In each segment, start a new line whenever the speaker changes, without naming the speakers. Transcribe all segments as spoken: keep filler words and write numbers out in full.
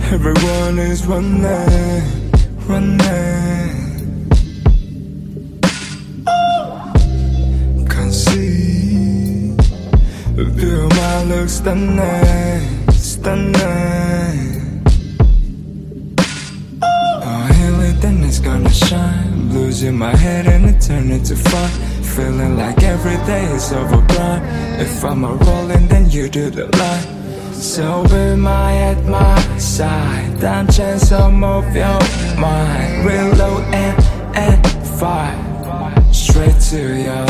Everyone is running, running. Can't see. Feel my look stunning, stunning. Oh, heal it, then it's gonna shine. Blues in my head and it turn into fun. Feeling like every day is overdone. If I'm a rolling, then you do the line. So be my at my side. Time chance I'll move your mind. Reload and and fire straight to you.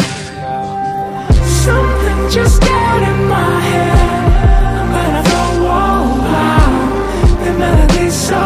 Something just got in my head. I'm gonna go all out. The melody's so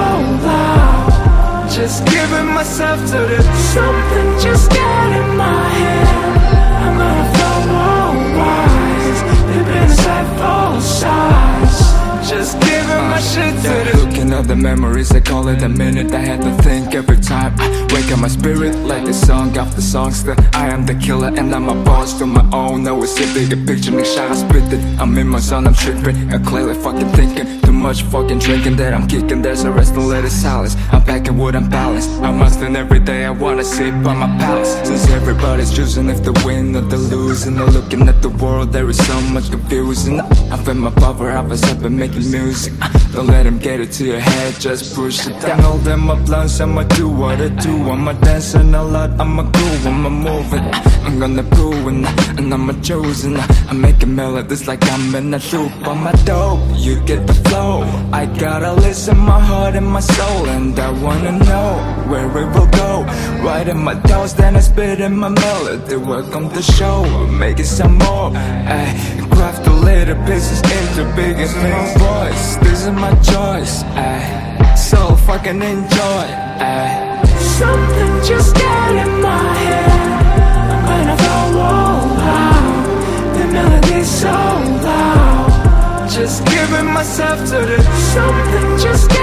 loud. Just giving myself to the. Something just got in my head. I'm gonna flow all wise. Deep inside both sides. Just giving my shit to the. Looking at the memories, I call it a minute. I had to think every time I wake up my spirit. Like the song after song still I am the killer and I'm a boss to my own. No, it's a bigger picture, next shot I spit it. I'm in my zone, I'm tripping, I'm clearly fucking thinking. Too much fucking drinking that I'm kicking. There's a rest, don't let it silence. I'm back in wood, I'm balanced. I'm hustling every day, I wanna sit by my palace. Since everybody's choosing if they win or they lose, and they're looking at the world, there is so much confusion. I feel my power, I was up and making music. Don't let them get it to your head, just push it down. All them my plans, I'ma do what I do. I'ma dancing a lot, I'ma groove, I'ma move it. I'm gonna prove it, and I'm a chosen. I'm making melodies like I'm in a loop. I'm a dope, you get the flow. I gotta listen my heart and my soul, and I wanna know where it will go. Right in my toes, then I spit in my melody. Welcome to the show, making some more. Ay, craft the little pieces into bigger things. Voice, this is my choice. Ay, so fucking enjoy. Ay. Something just got in my head. I'm gonna go all out. The melody's so loud. Just giving myself to the. Something just